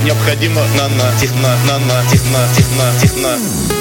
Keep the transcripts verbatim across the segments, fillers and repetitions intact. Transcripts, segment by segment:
необходимо нано, техно, нано, техно, техно, техно.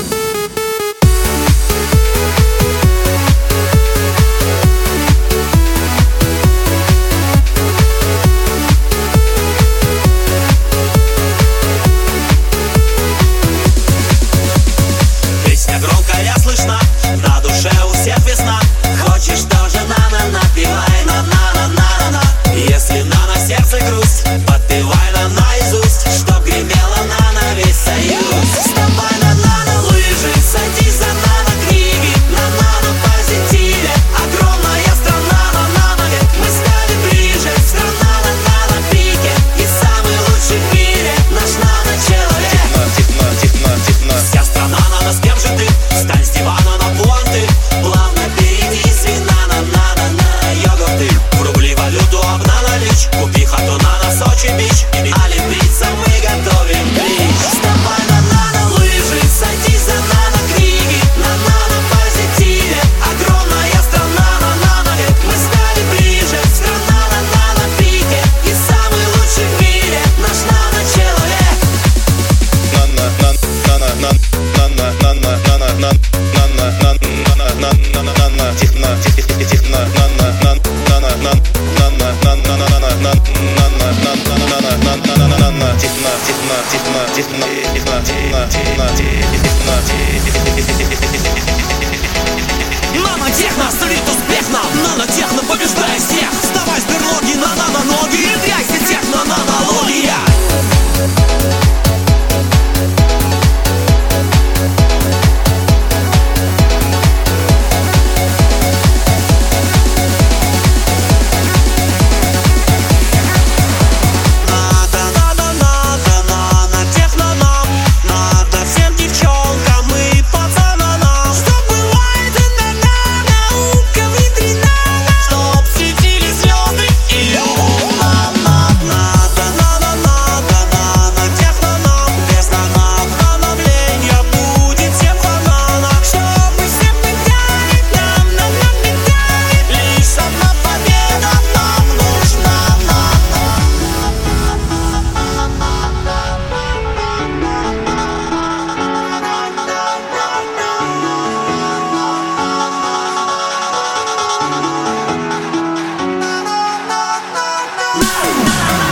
Песня громкая слышна, на душе у всех весна. Хочешь тоже нано, напевай на-на-на-на-на. Если нано в сердце грусть, подпевай на наизусть, чтоб гремело нано весь союз. Вставай на нано лыжи, садись за нано книги, на нано позитиве огромная страна, на нано век мы стали ближе. Страна на нано пике и самый лучший в мире наш нано-человек. Техно, техно, техно. Вся страна нано, с кем же ты? Встань с дивана на пуанты, плавно перейди с вина на нано на йогурты. Врубли валюту, обналичь, купи хату нано в Сочи бич, а лепиться мы готовим блич. Вставай на нано лыжи, садись за нано книги, на нано позитиве огромная страна, на нано век мы стали ближе. Страна на нано пике и самый лучший в мире наш нано-человек. Нано, нано, нано, нано, нано, нано, нано, нано, нано, нано, нано, нано, техно, техно, техно, нано, нано, нано, нано, нано, нано, нано, нано, нано, нано, нано, техно, техно, техно, техно, техно, техно, техно, техно. Нано-техно сулит успешно, нано-техно побеждает всех. Вставай с берлоги на нано-ноги, внедряйся техно-нанология. No!